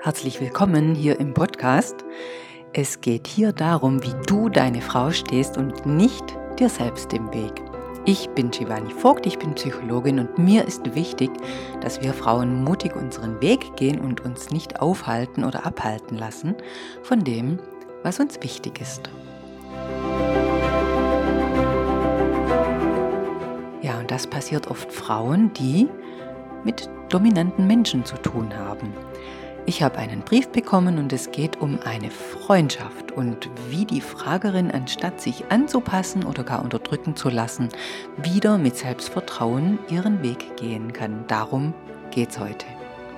Herzlich willkommen hier im Podcast. Es geht hier darum, wie du deine Frau stehst und nicht dir selbst im Weg. Ich bin Shivani Vogt, ich bin Psychologin und mir ist wichtig, dass wir Frauen mutig unseren Weg gehen und uns nicht aufhalten oder abhalten lassen von dem, was uns wichtig ist. Ja, und das passiert oft Frauen, die mit dominanten Menschen zu tun haben. Ich habe einen Brief bekommen und es geht um eine Freundschaft und wie die Fragerin, anstatt sich anzupassen oder gar unterdrücken zu lassen, wieder mit Selbstvertrauen ihren Weg gehen kann. Darum geht's heute.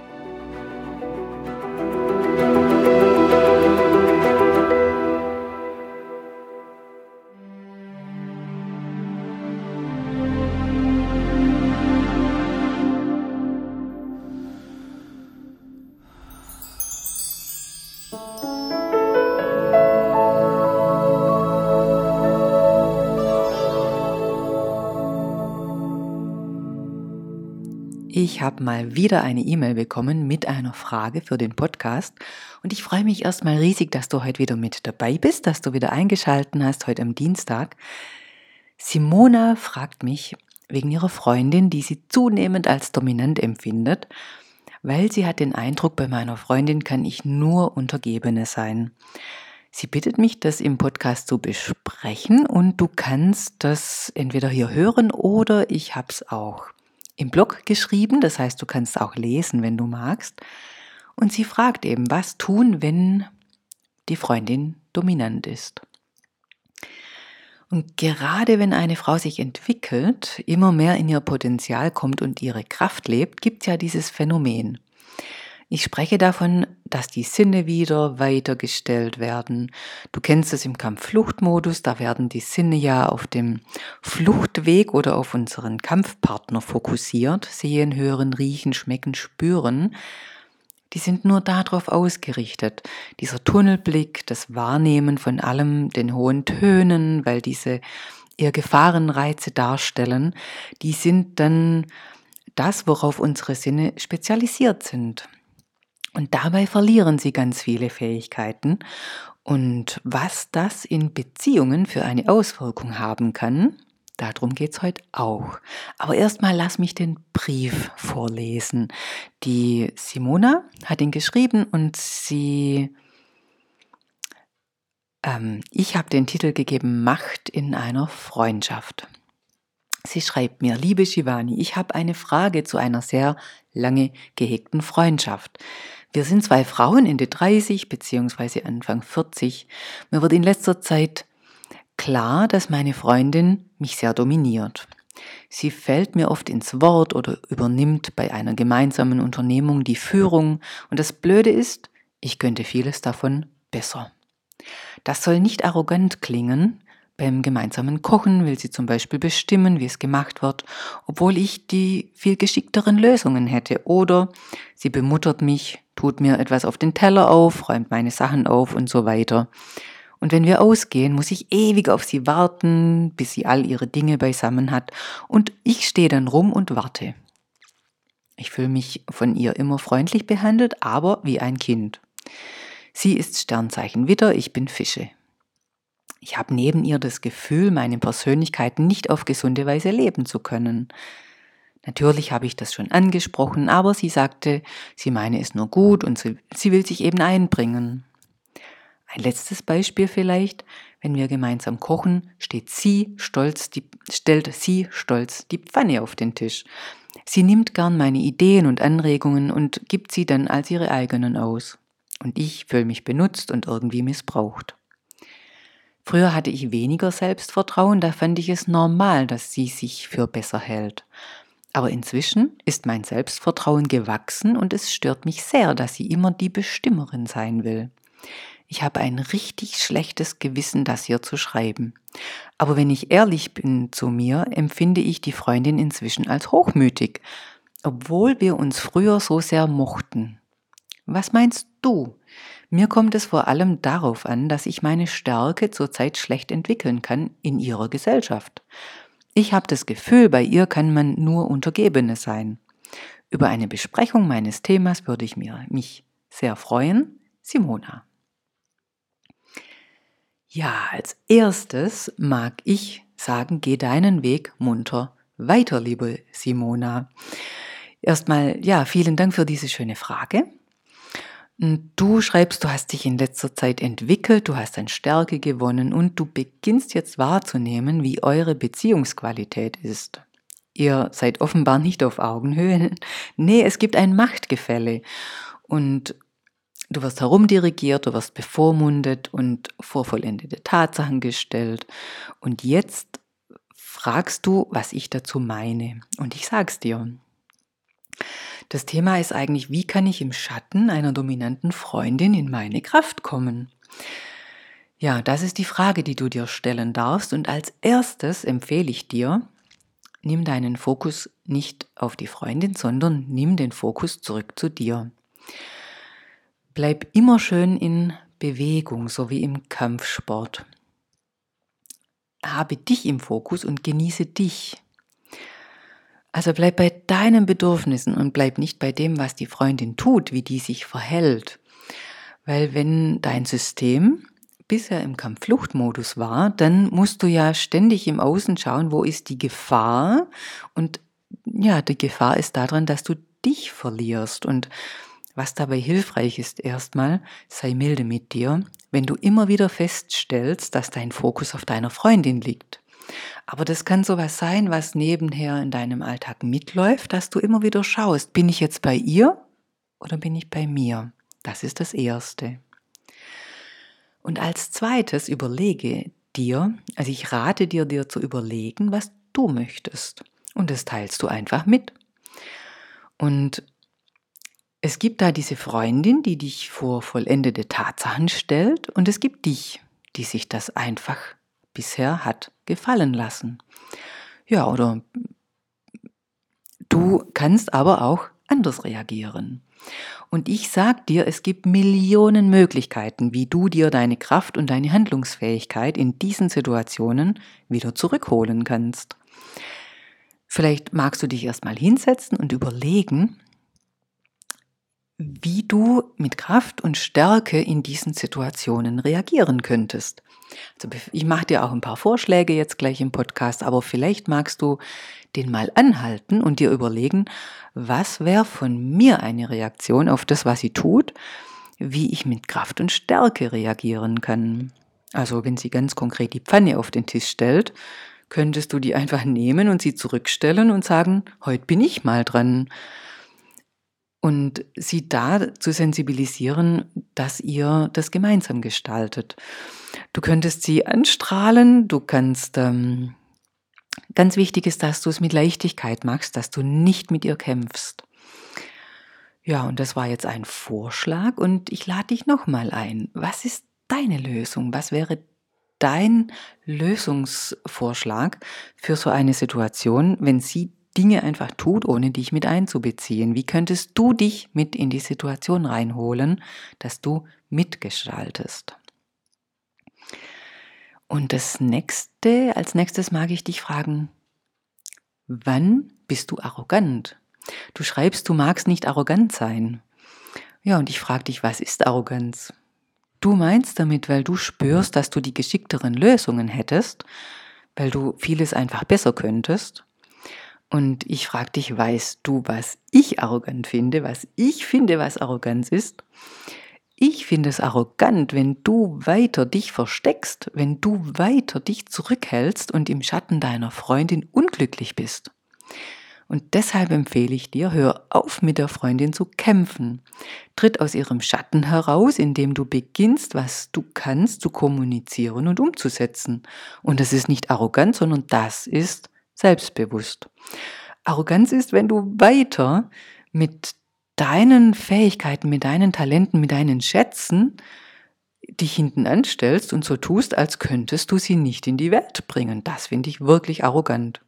Ich habe mal wieder eine E-Mail bekommen mit einer Frage für den Podcast und ich freue mich erstmal riesig, dass du heute wieder mit dabei bist, dass du wieder eingeschaltet hast, heute am Dienstag. Simona fragt mich wegen ihrer Freundin, die sie zunehmend als dominant empfindet, weil sie hat den Eindruck, bei meiner Freundin kann ich nur Untergebene sein. Sie bittet mich, das im Podcast zu besprechen und du kannst das entweder hier hören oder ich habe es auch im Blog geschrieben, das heißt, du kannst auch lesen, wenn du magst. Und sie fragt eben, was tun, wenn die Freundin dominant ist. Und gerade wenn eine Frau sich entwickelt, immer mehr in ihr Potenzial kommt und ihre Kraft lebt, gibt es ja dieses Phänomen. Ich spreche davon, dass die Sinne wieder weitergestellt werden. Du kennst es im Kampf-Flucht-Modus, da werden die Sinne ja auf dem Fluchtweg oder auf unseren Kampfpartner fokussiert. Sehen, hören, riechen, schmecken, spüren. Die sind nur darauf ausgerichtet. Dieser Tunnelblick, das Wahrnehmen von allem, den hohen Tönen, weil diese eher Gefahrenreize darstellen, die sind dann das, worauf unsere Sinne spezialisiert sind. Und dabei verlieren sie ganz viele Fähigkeiten. Und was das in Beziehungen für eine Auswirkung haben kann, darum geht es heute auch. Aber erstmal lass mich den Brief vorlesen. Die Simona hat ihn geschrieben und ich habe den Titel gegeben, Macht in einer Freundschaft. Sie schreibt mir, liebe Shivani, ich habe eine Frage zu einer sehr lange gehegten Freundschaft. Wir sind zwei Frauen Ende 30 bzw. Anfang 40. Mir wird in letzter Zeit klar, dass meine Freundin mich sehr dominiert. Sie fällt mir oft ins Wort oder übernimmt bei einer gemeinsamen Unternehmung die Führung. Und das Blöde ist, ich könnte vieles davon besser. Das soll nicht arrogant klingen. Beim gemeinsamen Kochen will sie zum Beispiel bestimmen, wie es gemacht wird, obwohl ich die viel geschickteren Lösungen hätte. Oder sie bemuttert mich, tut mir etwas auf den Teller auf, räumt meine Sachen auf und so weiter. Und wenn wir ausgehen, muss ich ewig auf sie warten, bis sie all ihre Dinge beisammen hat. Und ich stehe dann rum und warte. Ich fühle mich von ihr immer freundlich behandelt, aber wie ein Kind. Sie ist Sternzeichen Widder, ich bin Fische. Ich habe neben ihr das Gefühl, meine Persönlichkeit nicht auf gesunde Weise leben zu können. Natürlich habe ich das schon angesprochen, aber sie sagte, sie meine es nur gut und sie will sich eben einbringen. Ein letztes Beispiel vielleicht, wenn wir gemeinsam kochen, stellt sie stolz die Pfanne auf den Tisch. Sie nimmt gern meine Ideen und Anregungen und gibt sie dann als ihre eigenen aus. Und ich fühle mich benutzt und irgendwie missbraucht. Früher hatte ich weniger Selbstvertrauen, da fand ich es normal, dass sie sich für besser hält. Aber inzwischen ist mein Selbstvertrauen gewachsen und es stört mich sehr, dass sie immer die Bestimmerin sein will. Ich habe ein richtig schlechtes Gewissen, das hier zu schreiben. Aber wenn ich ehrlich bin zu mir, empfinde ich die Freundin inzwischen als hochmütig, obwohl wir uns früher so sehr mochten. Was meinst du? Mir kommt es vor allem darauf an, dass ich meine Stärke zurzeit schlecht entwickeln kann in ihrer Gesellschaft. Ich habe das Gefühl, bei ihr kann man nur Untergebene sein. Über eine Besprechung meines Themas würde ich mich sehr freuen, Simona. Ja, als erstes mag ich sagen, geh deinen Weg munter weiter, liebe Simona. Erstmal, ja, vielen Dank für diese schöne Frage. Du schreibst, du hast dich in letzter Zeit entwickelt, du hast an Stärke gewonnen und du beginnst jetzt wahrzunehmen, wie eure Beziehungsqualität ist. Ihr seid offenbar nicht auf Augenhöhe. Nee, es gibt ein Machtgefälle und du wirst herumdirigiert, du wirst bevormundet und vor vollendete Tatsachen gestellt. Und jetzt fragst du, was ich dazu meine. Und ich sag's dir. Das Thema ist eigentlich, wie kann ich im Schatten einer dominanten Freundin in meine Kraft kommen? Ja, das ist die Frage, die du dir stellen darfst. Und als erstes empfehle ich dir, nimm deinen Fokus nicht auf die Freundin, sondern nimm den Fokus zurück zu dir. Bleib immer schön in Bewegung, so wie im Kampfsport. Habe dich im Fokus und genieße dich. Also bleib bei deinen Bedürfnissen und bleib nicht bei dem, was die Freundin tut, wie die sich verhält. Weil wenn dein System bisher im Kampf-Flucht-Modus war, dann musst du ja ständig im Außen schauen, wo ist die Gefahr. Und ja, die Gefahr ist daran, dass du dich verlierst. Und was dabei hilfreich ist erstmal, sei milde mit dir, wenn du immer wieder feststellst, dass dein Fokus auf deiner Freundin liegt. Aber das kann sowas sein, was nebenher in deinem Alltag mitläuft, dass du immer wieder schaust, bin ich jetzt bei ihr oder bin ich bei mir? Das ist das Erste. Und als zweites überlege dir, also ich rate dir zu überlegen, was du möchtest. Und das teilst du einfach mit. Und es gibt da diese Freundin, die dich vor vollendete Tatsachen stellt, und es gibt dich, die sich das einfach bisher hat gefallen lassen. Ja, oder du kannst aber auch anders reagieren. Und ich sag dir, es gibt Millionen Möglichkeiten, wie du dir deine Kraft und deine Handlungsfähigkeit in diesen Situationen wieder zurückholen kannst. Vielleicht magst du dich erstmal hinsetzen und überlegen, wie du mit Kraft und Stärke in diesen Situationen reagieren könntest. Also ich mache dir auch ein paar Vorschläge jetzt gleich im Podcast, aber vielleicht magst du den mal anhalten und dir überlegen, was wäre von mir eine Reaktion auf das, was sie tut, wie ich mit Kraft und Stärke reagieren kann. Also wenn sie ganz konkret die Pfanne auf den Tisch stellt, könntest du die einfach nehmen und sie zurückstellen und sagen, heute bin ich mal dran. Und sie da zu sensibilisieren, dass ihr das gemeinsam gestaltet. Du könntest sie anstrahlen, du kannst, ganz wichtig ist, dass du es mit Leichtigkeit machst, dass du nicht mit ihr kämpfst. Ja, und das war jetzt ein Vorschlag und ich lade dich nochmal ein. Was ist deine Lösung? Was wäre dein Lösungsvorschlag für so eine Situation, wenn sie Dinge einfach tut, ohne dich mit einzubeziehen? Wie könntest du dich mit in die Situation reinholen, dass du mitgestaltest? Und als nächstes mag ich dich fragen, wann bist du arrogant? Du schreibst, du magst nicht arrogant sein. Ja, und ich frage dich, was ist Arroganz? Du meinst damit, weil du spürst, dass du die geschickteren Lösungen hättest, weil du vieles einfach besser könntest. Und ich frage dich, weißt du, was ich arrogant finde, was ich finde, was Arroganz ist? Ich finde es arrogant, wenn du weiter dich versteckst, wenn du weiter dich zurückhältst und im Schatten deiner Freundin unglücklich bist. Und deshalb empfehle ich dir, hör auf mit der Freundin zu kämpfen. Tritt aus ihrem Schatten heraus, indem du beginnst, was du kannst, zu kommunizieren und umzusetzen. Und das ist nicht arrogant, sondern das ist selbstbewusst. Arroganz ist, wenn du weiter mit deinen Fähigkeiten, mit deinen Talenten, mit deinen Schätzen dich hinten anstellst und so tust, als könntest du sie nicht in die Welt bringen. Das finde ich wirklich arrogant.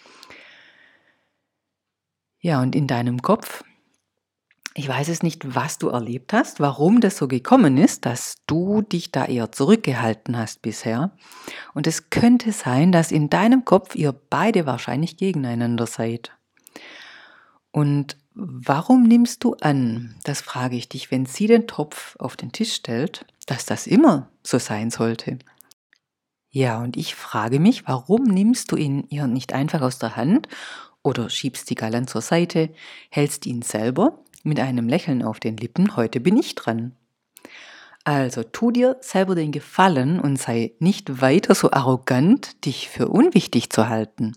Ja, und in deinem Kopf, ich weiß es nicht, was du erlebt hast, warum das so gekommen ist, dass du dich da eher zurückgehalten hast bisher. Und es könnte sein, dass in deinem Kopf ihr beide wahrscheinlich gegeneinander seid. Und warum nimmst du an, das frage ich dich, wenn sie den Topf auf den Tisch stellt, dass das immer so sein sollte? Ja, und ich frage mich, warum nimmst du ihn ihr nicht einfach aus der Hand oder schiebst die galant zur Seite, hältst ihn selber mit einem Lächeln auf den Lippen, heute bin ich dran. Also tu dir selber den Gefallen und sei nicht weiter so arrogant, dich für unwichtig zu halten.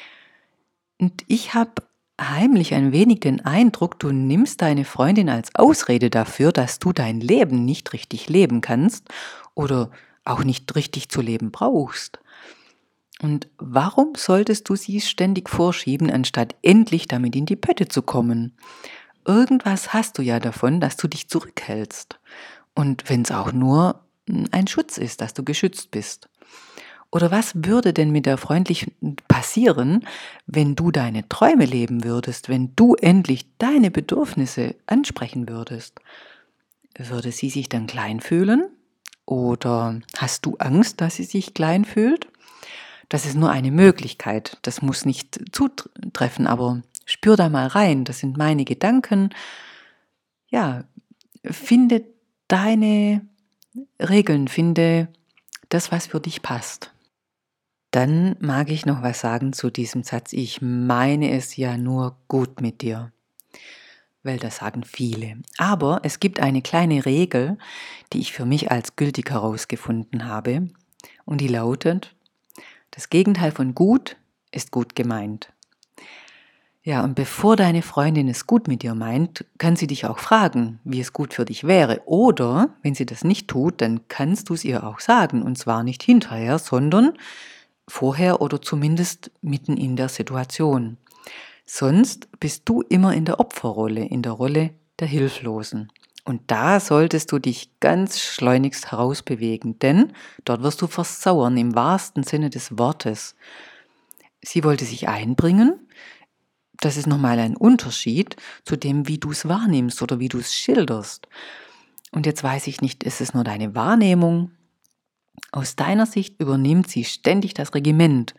Und ich habe heimlich ein wenig den Eindruck, du nimmst deine Freundin als Ausrede dafür, dass du dein Leben nicht richtig leben kannst oder auch nicht richtig zu leben brauchst. Und warum solltest du sie ständig vorschieben, anstatt endlich damit in die Pötte zu kommen? Irgendwas hast du ja davon, dass du dich zurückhältst. Und wenn es auch nur ein Schutz ist, dass du geschützt bist. Oder was würde denn mit der freundlichen passieren, wenn du deine Träume leben würdest, wenn du endlich deine Bedürfnisse ansprechen würdest? Würde sie sich dann klein fühlen? Oder hast du Angst, dass sie sich klein fühlt? Das ist nur eine Möglichkeit. Das muss nicht zutreffen, aber spür da mal rein. Das sind meine Gedanken. Ja, finde deine Regeln, finde das, was für dich passt. Dann mag ich noch was sagen zu diesem Satz. Ich meine es ja nur gut mit dir. Weil das sagen viele. Aber es gibt eine kleine Regel, die ich für mich als gültig herausgefunden habe. Und die lautet: Das Gegenteil von gut ist gut gemeint. Ja, und bevor deine Freundin es gut mit dir meint, kann sie dich auch fragen, wie es gut für dich wäre. Oder, wenn sie das nicht tut, dann kannst du es ihr auch sagen. Und zwar nicht hinterher, sondern vorher oder zumindest mitten in der Situation. Sonst bist du immer in der Opferrolle, in der Rolle der Hilflosen. Und da solltest du dich ganz schleunigst herausbewegen, denn dort wirst du versauern im wahrsten Sinne des Wortes. Sie wollte sich einbringen. Das ist nochmal ein Unterschied zu dem, wie du es wahrnimmst oder wie du es schilderst. Und jetzt weiß ich nicht, ist es nur deine Wahrnehmung? Aus deiner Sicht übernimmt sie ständig das Regiment.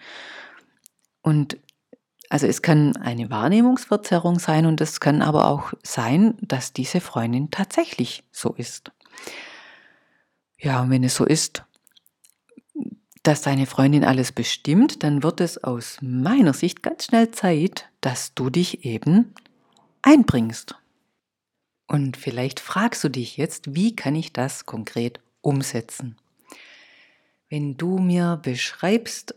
Und also es kann eine Wahrnehmungsverzerrung sein und es kann aber auch sein, dass diese Freundin tatsächlich so ist. Ja, und wenn es so ist, dass deine Freundin alles bestimmt, dann wird es aus meiner Sicht ganz schnell Zeit, dass du dich eben einbringst. Und vielleicht fragst du dich jetzt, wie kann ich das konkret umsetzen? Wenn du mir beschreibst,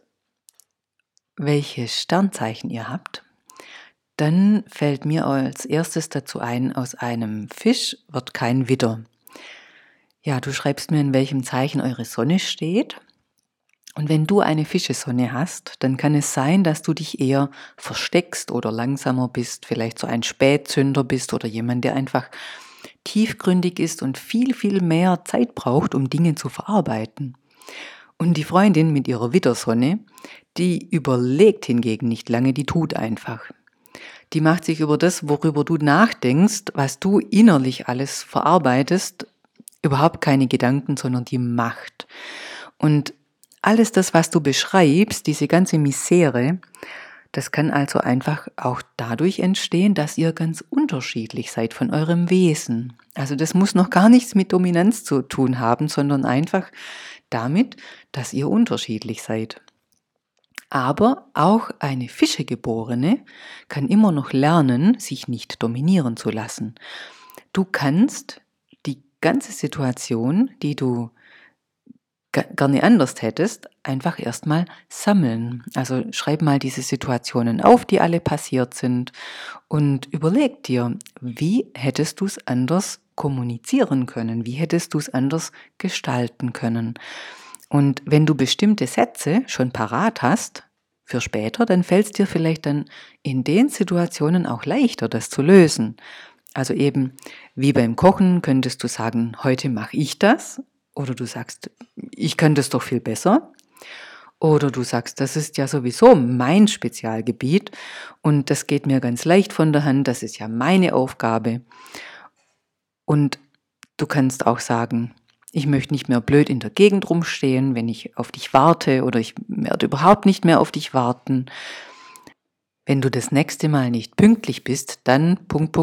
welche Sternzeichen ihr habt, dann fällt mir als erstes dazu ein, aus einem Fisch wird kein Widder. Ja, du schreibst mir, in welchem Zeichen eure Sonne steht. Und wenn du eine Fischesonne hast, dann kann es sein, dass du dich eher versteckst oder langsamer bist, vielleicht so ein Spätzünder bist oder jemand, der einfach tiefgründig ist und viel, viel mehr Zeit braucht, um Dinge zu verarbeiten. Und die Freundin mit ihrer Widdersonne, die überlegt hingegen nicht lange, die tut einfach. Die macht sich über das, worüber du nachdenkst, was du innerlich alles verarbeitest, überhaupt keine Gedanken, sondern die macht. Und alles das, was du beschreibst, diese ganze Misere, das kann also einfach auch dadurch entstehen, dass ihr ganz unterschiedlich seid von eurem Wesen. Also das muss noch gar nichts mit Dominanz zu tun haben, sondern einfach damit, dass ihr unterschiedlich seid. Aber auch eine Fischegeborene kann immer noch lernen, sich nicht dominieren zu lassen. Du kannst die ganze Situation, die du gerne anders hättest, einfach erstmal sammeln. Also schreib mal diese Situationen auf, die alle passiert sind und überleg dir, wie hättest du es anders kommunizieren können? Wie hättest du es anders gestalten können? Und wenn du bestimmte Sätze schon parat hast für später, dann fällt es dir vielleicht dann in den Situationen auch leichter, das zu lösen. Also eben wie beim Kochen könntest du sagen, heute mache ich das. Oder du sagst, ich kann das doch viel besser. Oder du sagst, das ist ja sowieso mein Spezialgebiet und das geht mir ganz leicht von der Hand, das ist ja meine Aufgabe. Und du kannst auch sagen, ich möchte nicht mehr blöd in der Gegend rumstehen, wenn ich auf dich warte oder ich werde überhaupt nicht mehr auf dich warten. Wenn du das nächste Mal nicht pünktlich bist, dann ...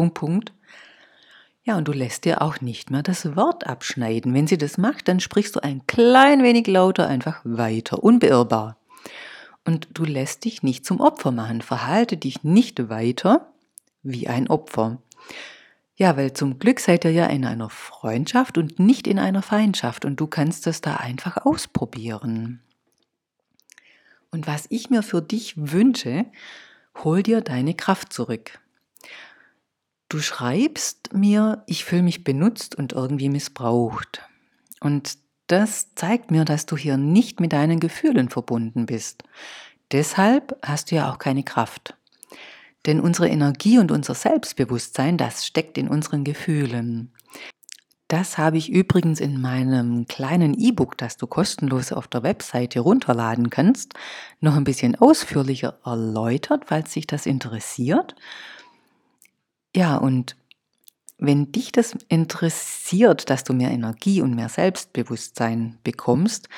Ja, und du lässt dir auch nicht mehr das Wort abschneiden. Wenn sie das macht, dann sprichst du ein klein wenig lauter einfach weiter, unbeirrbar. Und du lässt dich nicht zum Opfer machen. Verhalte dich nicht weiter wie ein Opfer. Ja, weil zum Glück seid ihr ja in einer Freundschaft und nicht in einer Feindschaft und du kannst das da einfach ausprobieren. Und was ich mir für dich wünsche, hol dir deine Kraft zurück. Du schreibst mir, ich fühle mich benutzt und irgendwie missbraucht. Und das zeigt mir, dass du hier nicht mit deinen Gefühlen verbunden bist. Deshalb hast du ja auch keine Kraft. Denn unsere Energie und unser Selbstbewusstsein, das steckt in unseren Gefühlen. Das habe ich übrigens in meinem kleinen E-Book, das du kostenlos auf der Webseite runterladen kannst, noch ein bisschen ausführlicher erläutert, falls dich das interessiert. Ja, und wenn dich das interessiert, dass du mehr Energie und mehr Selbstbewusstsein bekommst,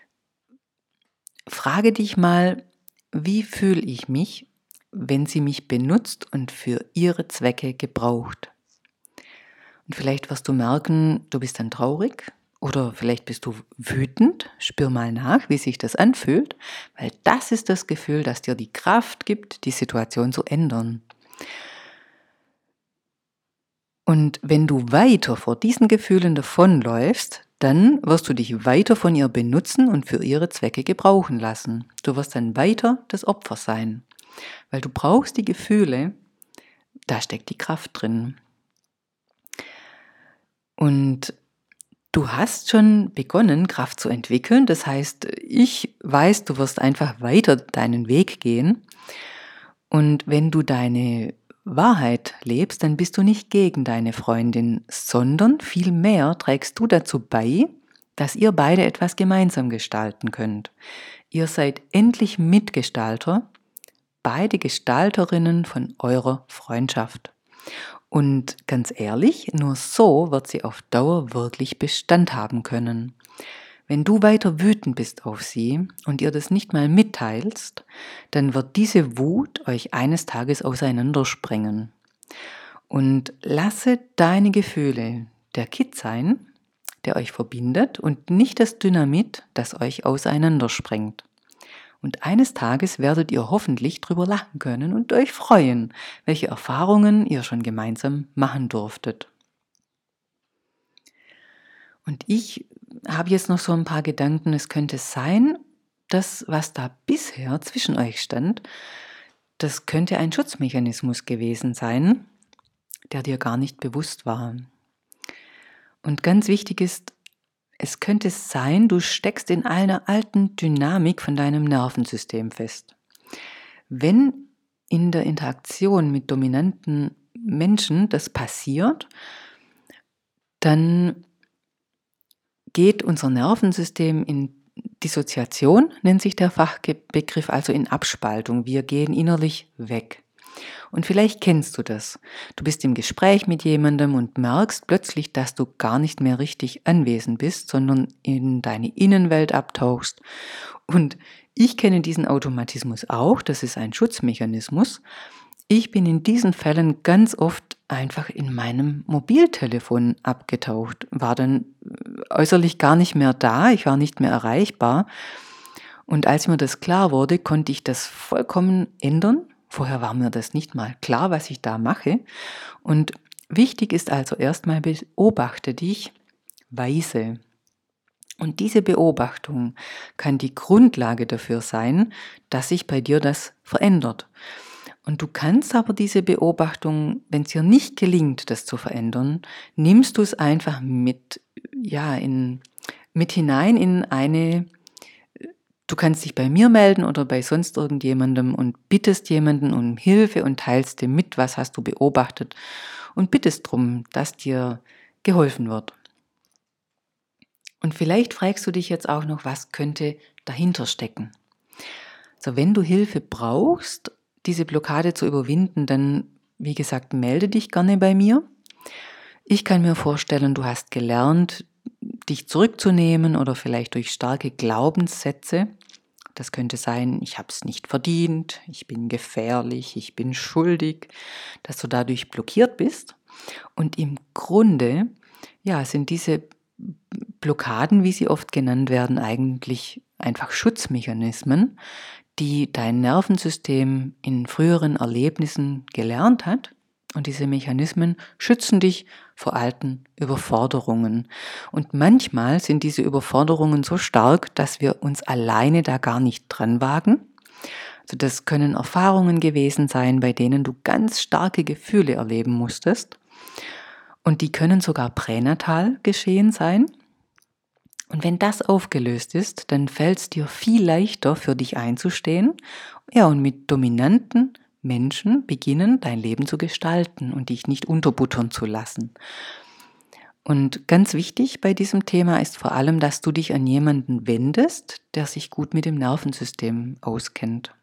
frage dich mal, wie fühle ich mich, wenn sie mich benutzt und für ihre Zwecke gebraucht? Und vielleicht wirst du merken, du bist dann traurig oder vielleicht bist du wütend. Spür mal nach, wie sich das anfühlt, weil das ist das Gefühl, das dir die Kraft gibt, die Situation zu ändern. Und wenn du weiter vor diesen Gefühlen davonläufst, dann wirst du dich weiter von ihr benutzen und für ihre Zwecke gebrauchen lassen. Du wirst dann weiter das Opfer sein, weil du brauchst die Gefühle, da steckt die Kraft drin. Und du hast schon begonnen, Kraft zu entwickeln. Das heißt, ich weiß, du wirst einfach weiter deinen Weg gehen. Und wenn du deine Wahrheit lebst, dann bist du nicht gegen deine Freundin, sondern vielmehr trägst du dazu bei, dass ihr beide etwas gemeinsam gestalten könnt. Ihr seid endlich Mitgestalter, beide Gestalterinnen von eurer Freundschaft. Und ganz ehrlich, nur so wird sie auf Dauer wirklich Bestand haben können. Wenn du weiter wütend bist auf sie und ihr das nicht mal mitteilst, dann wird diese Wut euch eines Tages auseinandersprengen. Und lasse deine Gefühle der Kitt sein, der euch verbindet und nicht das Dynamit, das euch auseinandersprengt. Und eines Tages werdet ihr hoffentlich drüber lachen können und euch freuen, welche Erfahrungen ihr schon gemeinsam machen durftet. Und ich habe jetzt noch so ein paar Gedanken. Es könnte sein, dass was da bisher zwischen euch stand, das könnte ein Schutzmechanismus gewesen sein, der dir gar nicht bewusst war. Und ganz wichtig ist, es könnte sein, du steckst in einer alten Dynamik von deinem Nervensystem fest. Wenn in der Interaktion mit dominanten Menschen das passiert, dann geht unser Nervensystem in Dissoziation, nennt sich der Fachbegriff, also in Abspaltung. Wir gehen innerlich weg. Und vielleicht kennst du das. Du bist im Gespräch mit jemandem und merkst plötzlich, dass du gar nicht mehr richtig anwesend bist, sondern in deine Innenwelt abtauchst. Und ich kenne diesen Automatismus auch, das ist ein Schutzmechanismus. Ich bin in diesen Fällen ganz oft einfach in meinem Mobiltelefon abgetaucht, war dann äußerlich gar nicht mehr da, ich war nicht mehr erreichbar. Und als mir das klar wurde, konnte ich das vollkommen ändern. Vorher war mir das nicht mal klar, was ich da mache. Und wichtig ist also erstmal, beobachte dich weise. Und diese Beobachtung kann die Grundlage dafür sein, dass sich bei dir das verändert. Und du kannst aber diese Beobachtung, wenn es dir nicht gelingt, das zu verändern, nimmst du es einfach mit hinein in eine. Du kannst dich bei mir melden oder bei sonst irgendjemandem und bittest jemanden um Hilfe und teilst dir mit, was hast du beobachtet und bittest darum, dass dir geholfen wird. Und vielleicht fragst du dich jetzt auch noch, was könnte dahinter stecken. Also wenn du Hilfe brauchst, diese Blockade zu überwinden, dann, wie gesagt, melde dich gerne bei mir. Ich kann mir vorstellen, du hast gelernt, dich zurückzunehmen oder vielleicht durch starke Glaubenssätze Das könnte sein, ich habe es nicht verdient, ich bin gefährlich, ich bin schuldig, dass du dadurch blockiert bist. Und im Grunde, ja, sind diese Blockaden, wie sie oft genannt werden, eigentlich einfach Schutzmechanismen, die dein Nervensystem in früheren Erlebnissen gelernt hat. Und diese Mechanismen schützen dich vor alten Überforderungen. Und manchmal sind diese Überforderungen so stark, dass wir uns alleine da gar nicht dran wagen. Also das können Erfahrungen gewesen sein, bei denen du ganz starke Gefühle erleben musstest. Und die können sogar pränatal geschehen sein. Und wenn das aufgelöst ist, dann fällt es dir viel leichter, für dich einzustehen, ja, und mit dominanten Menschen beginnen, dein Leben zu gestalten und dich nicht unterbuttern zu lassen. Und ganz wichtig bei diesem Thema ist vor allem, dass du dich an jemanden wendest, der sich gut mit dem Nervensystem auskennt.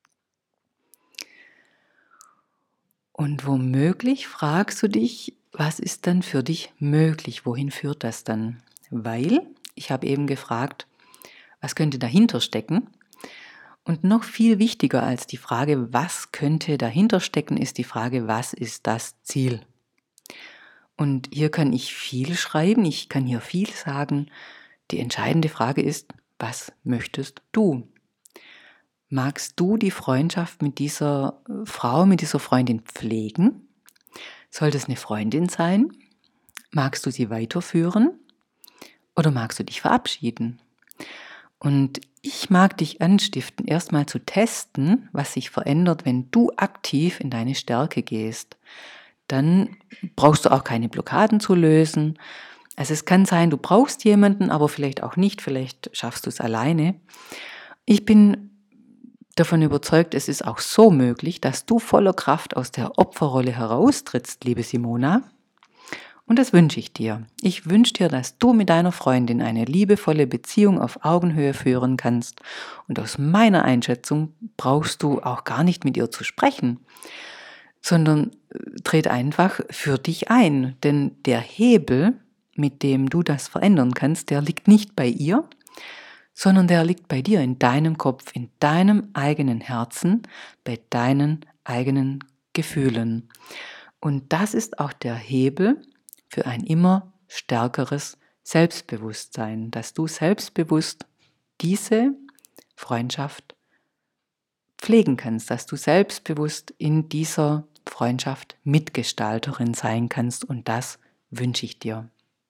Und womöglich fragst du dich, was ist dann für dich möglich? Wohin führt das dann? Weil, ich habe eben gefragt, was könnte dahinter stecken? Und noch viel wichtiger als die Frage, was könnte dahinter stecken, ist die Frage, was ist das Ziel? Und hier kann ich viel schreiben, ich kann hier viel sagen. Die entscheidende Frage ist, was möchtest du? Magst du die Freundschaft mit dieser Frau, mit dieser Freundin pflegen? Soll das eine Freundin sein? Magst du sie weiterführen? Oder magst du dich verabschieden? Und ich mag dich anstiften, erstmal zu testen, was sich verändert, wenn du aktiv in deine Stärke gehst. Dann brauchst du auch keine Blockaden zu lösen. Also es kann sein, du brauchst jemanden, aber vielleicht auch nicht, vielleicht schaffst du es alleine. Ich bin davon überzeugt, es ist auch so möglich, dass du voller Kraft aus der Opferrolle heraustrittst, liebe Simona. Und das wünsche ich dir. Ich wünsche dir, dass du mit deiner Freundin eine liebevolle Beziehung auf Augenhöhe führen kannst. Und aus meiner Einschätzung brauchst du auch gar nicht mit ihr zu sprechen, sondern tritt einfach für dich ein. Denn der Hebel, mit dem du das verändern kannst, der liegt nicht bei ihr, sondern der liegt bei dir, in deinem Kopf, in deinem eigenen Herzen, bei deinen eigenen Gefühlen. Und das ist auch der Hebel für ein immer stärkeres Selbstbewusstsein, dass du selbstbewusst diese Freundschaft pflegen kannst, dass du selbstbewusst in dieser Freundschaft Mitgestalterin sein kannst, und das wünsche ich dir.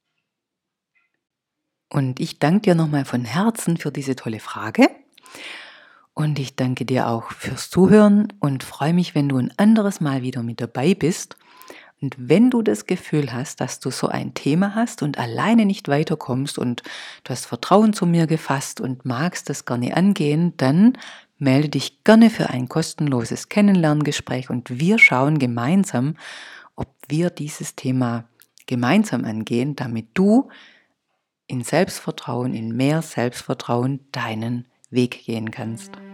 Und ich danke dir nochmal von Herzen für diese tolle Frage. Und ich danke dir auch fürs Zuhören und freue mich, wenn du ein anderes Mal wieder mit dabei bist. Und wenn du das Gefühl hast, dass du so ein Thema hast und alleine nicht weiterkommst und du hast Vertrauen zu mir gefasst und magst das gerne angehen, dann melde dich gerne für ein kostenloses Kennenlerngespräch und wir schauen gemeinsam, ob wir dieses Thema gemeinsam angehen, damit du in Selbstvertrauen, in mehr Selbstvertrauen deinen Weg gehen kannst.